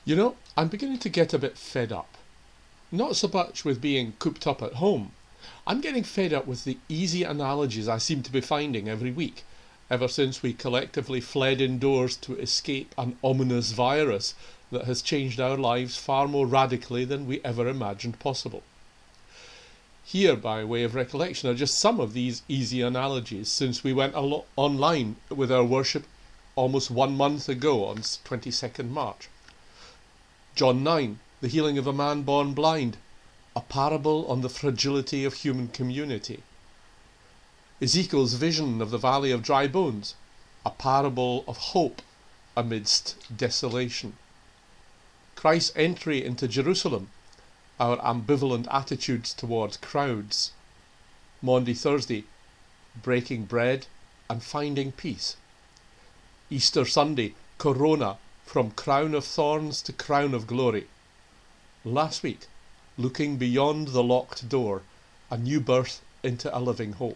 I'm beginning to get a bit fed up. Not so much with being cooped up at home. I'm getting fed up with the easy analogies I seem to be finding every week, ever since we collectively fled indoors to escape an ominous virus that has changed our lives far more radically than we ever imagined possible. Here, by way of recollection, are just some of these easy analogies since we went online with our worship almost 1 month ago on 22nd March. John 9, the healing of a man born blind, a parable on the fragility of human community. Ezekiel's vision of the valley of dry bones, a parable of hope amidst desolation. Christ's entry into Jerusalem, our ambivalent attitudes towards crowds. Maundy Thursday, breaking bread and finding peace. Easter Sunday, Corona, from crown of thorns to crown of glory. Last week, looking beyond the locked door, a new birth into a living hope.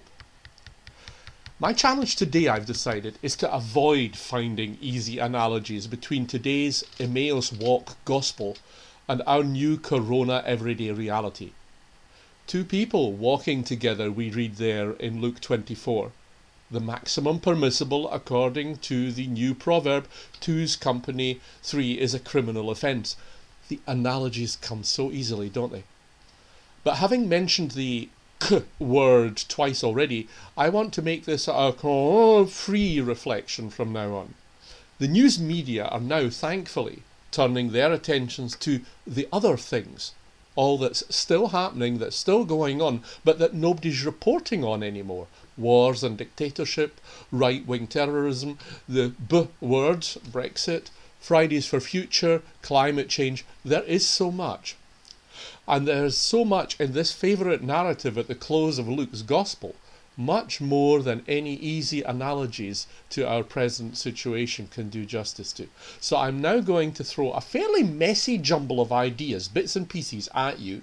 My challenge today, I've decided, is to avoid finding easy analogies between today's Emmaus Walk gospel and our new Corona everyday reality. Two people walking together, we read there in Luke 24. The maximum permissible according to the new proverb, two's company, three is a criminal offence. The analogies come so easily, don't they? But having mentioned the k word twice already, I want to make this a free reflection from now on. The news media are now, thankfully, turning their attentions to the other things, all that's still happening, that's still going on, but that nobody's reporting on anymore. Wars and dictatorship, right-wing terrorism, the B words, Brexit, Fridays for Future, climate change. There is so much. And there's so much in this favourite narrative at the close of Luke's Gospel, much more than any easy analogies to our present situation can do justice to. So I'm now going to throw a fairly messy jumble of ideas, bits and pieces at you,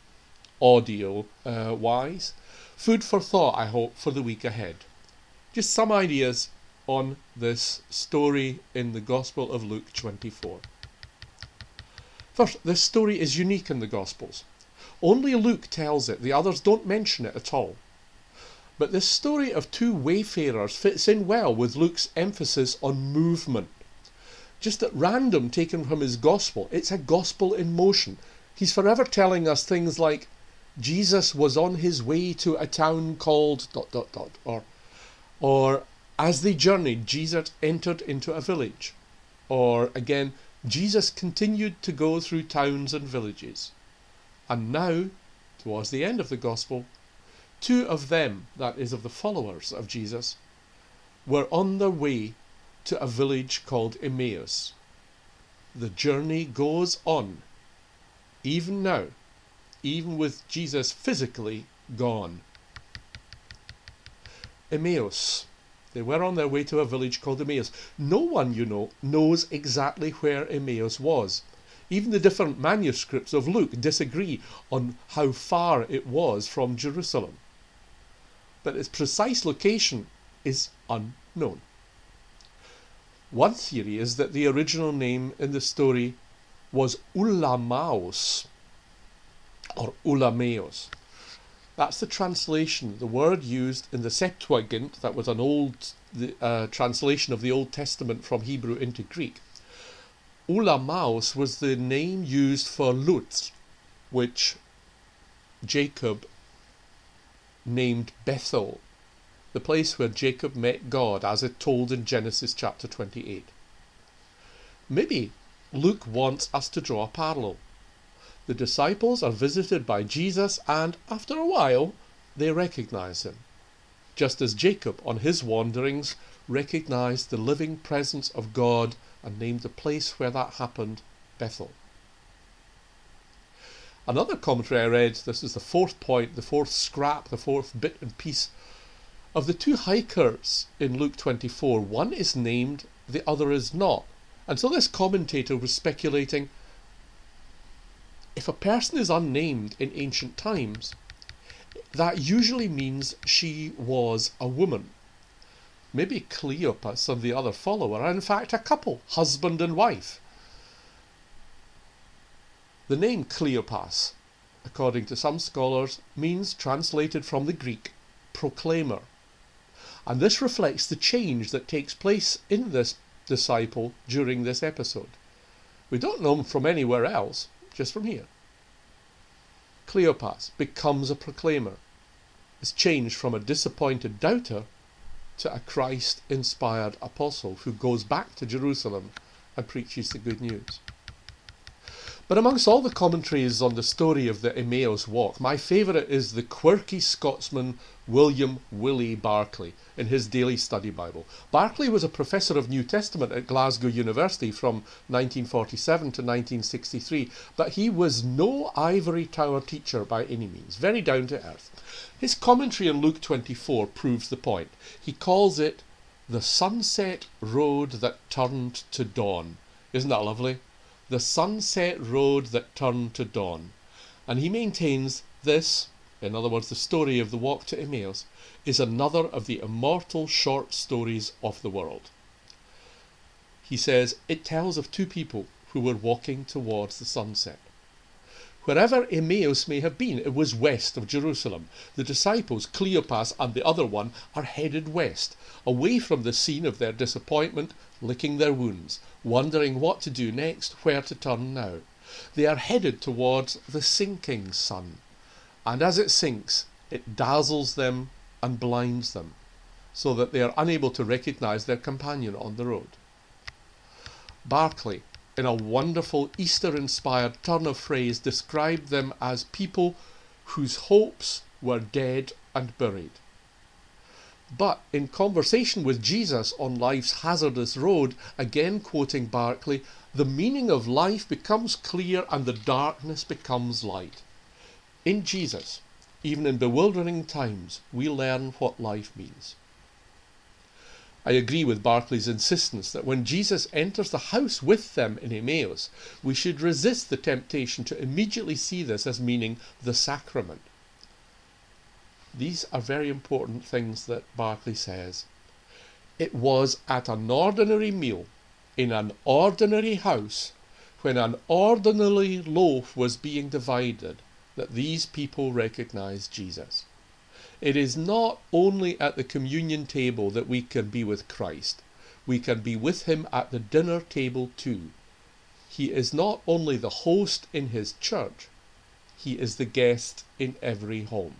audio-wise. Food for thought, I hope, for the week ahead. Just some ideas on this story in the Gospel of Luke 24. First, this story is unique in the Gospels. Only Luke tells it, the others don't mention it at all. But this story of two wayfarers fits in well with Luke's emphasis on movement. Just at random, taken from his Gospel, it's a Gospel in motion. He's forever telling us things like, Jesus was on his way to a town called ... or as they journeyed, Jesus entered into a village. Or again, Jesus continued to go through towns and villages. And now, towards the end of the Gospel, two of them, that is of the followers of Jesus, were on their way to a village called Emmaus. The journey goes on, even now, even with Jesus physically gone. Emmaus. They were on their way to a village called Emmaus. No one, knows exactly where Emmaus was. Even the different manuscripts of Luke disagree on how far it was from Jerusalem. But its precise location is unknown. One theory is that the original name in the story was Ulamaos, or Ulameos. That's the translation, the word used in the Septuagint, that was an old translation of the Old Testament from Hebrew into Greek. Ulamaos was the name used for Luz, which Jacob named Bethel, the place where Jacob met God, as it told in Genesis chapter 28. Maybe Luke wants us to draw a parallel. The disciples are visited by Jesus and, after a while, they recognize him, just as Jacob, on his wanderings, recognized the living presence of God and named the place where that happened Bethel. Another commentary I read, this is the fourth point, the fourth scrap, the fourth bit and piece, of the two hikers in Luke 24, one is named, the other is not. And so this commentator was speculating, if a person is unnamed in ancient times, that usually means she was a woman. Maybe Cleopas and the other follower are in fact a couple, husband and wife. The name Cleopas, according to some scholars, means, translated from the Greek, proclaimer. And this reflects the change that takes place in this disciple during this episode. We don't know him from anywhere else, just from here. Cleopas becomes a proclaimer, is changed from a disappointed doubter to a Christ-inspired apostle who goes back to Jerusalem and preaches the good news. But amongst all the commentaries on the story of the Emmaus walk, my favourite is the quirky Scotsman William Willie Barclay in his Daily Study Bible. Barclay was a professor of New Testament at Glasgow University from 1947 to 1963, but he was no ivory tower teacher by any means, very down to earth. His commentary on Luke 24 proves the point. He calls it the sunset road that turned to dawn. Isn't that lovely? The sunset road that turned to dawn. And he maintains this, in other words, the story of the walk to Emmaus, is another of the immortal short stories of the world. He says it tells of two people who were walking towards the sunset. Wherever Emmaus may have been, it was west of Jerusalem. The disciples, Cleopas and the other one, are headed west, away from the scene of their disappointment, licking their wounds, wondering what to do next, where to turn now. They are headed towards the sinking sun, and as it sinks, it dazzles them and blinds them, so that they are unable to recognise their companion on the road. Barclay, in a wonderful Easter-inspired turn of phrase, described them as people whose hopes were dead and buried. But in conversation with Jesus on life's hazardous road, again quoting Barclay, the meaning of life becomes clear and the darkness becomes light. In Jesus, even in bewildering times, we learn what life means. I agree with Barclay's insistence that when Jesus enters the house with them in Emmaus, we should resist the temptation to immediately see this as meaning the sacrament. These are very important things that Barclay says. It was at an ordinary meal, in an ordinary house, when an ordinary loaf was being divided, that these people recognized Jesus. It is not only at the communion table that we can be with Christ. We can be with him at the dinner table too. He is not only the host in his church, he is the guest in every home.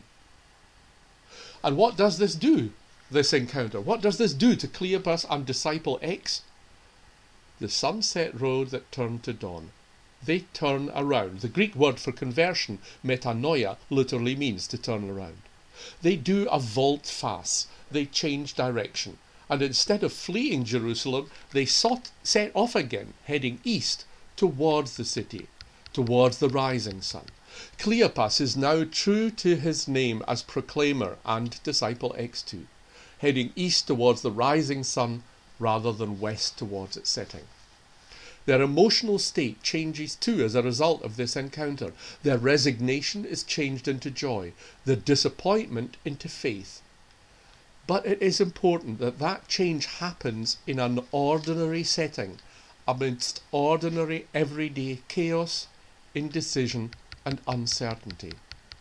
And what does this do, this encounter? What does this do to Cleopas and disciple X? The sunset road that turned to dawn. They turn around. The Greek word for conversion, metanoia, literally means to turn around. They do a volte-face. They change direction. And instead of fleeing Jerusalem, they set off again, heading east towards the city, towards the rising sun. Cleopas is now true to his name as proclaimer and disciple X2, heading east towards the rising sun rather than west towards its setting. Their emotional state changes too as a result of this encounter. Their resignation is changed into joy, their disappointment into faith. But it is important that that change happens in an ordinary setting, amidst ordinary everyday chaos, indecision and uncertainty.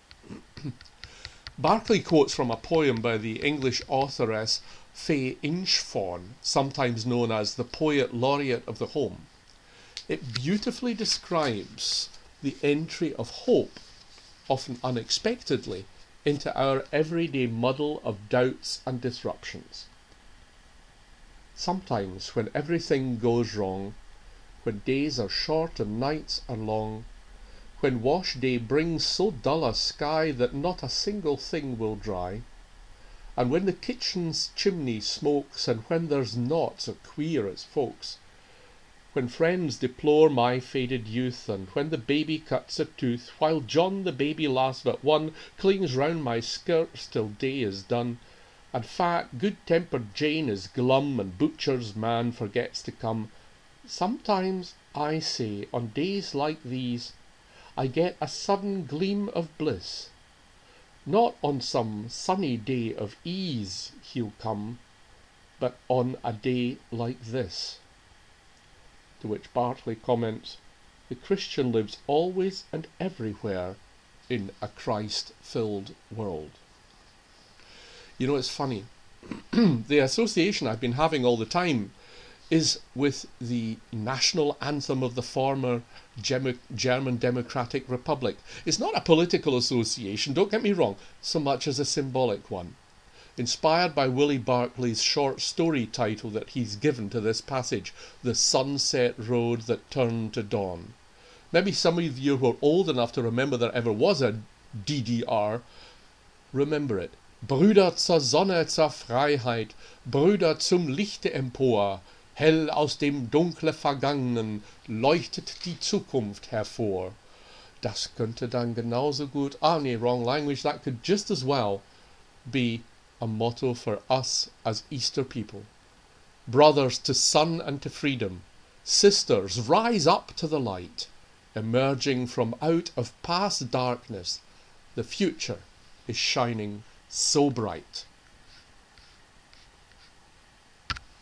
Barclay quotes from a poem by the English authoress Fay Inchthorne, sometimes known as the Poet Laureate of the Home. It beautifully describes the entry of hope, often unexpectedly, into our everyday muddle of doubts and disruptions. Sometimes when everything goes wrong, when days are short and nights are long, when wash day brings so dull a sky that not a single thing will dry, and when the kitchen's chimney smokes, and when there's naught so queer as folks, when friends deplore my faded youth, and when the baby cuts a tooth, while John the baby last but one clings round my skirts till day is done, and fat, good-tempered Jane is glum, and butcher's man forgets to come, sometimes, I say, on days like these, I get a sudden gleam of bliss. Not on some sunny day of ease he'll come, but on a day like this. To which Barclay comments, The Christian lives always and everywhere in a Christ-filled world. You know, it's funny. The association I've been having all the time is with the national anthem of the former German Democratic Republic. It's not a political association, don't get me wrong, so much as a symbolic one. Inspired by Willie Barclay's short story title that he's given to this passage, The Sunset Road That Turned to Dawn. Maybe some of you who are old enough to remember there ever was a DDR, remember it. Brüder zur Sonne, zur Freiheit, Brüder zum Lichte empor, hell aus dem dunkle Vergangenen leuchtet die Zukunft hervor. Das könnte dann genauso gut, wrong language, that could just as well be a motto for us as Easter people. Brothers to sun and to freedom, sisters rise up to the light, emerging from out of past darkness, the future is shining so bright.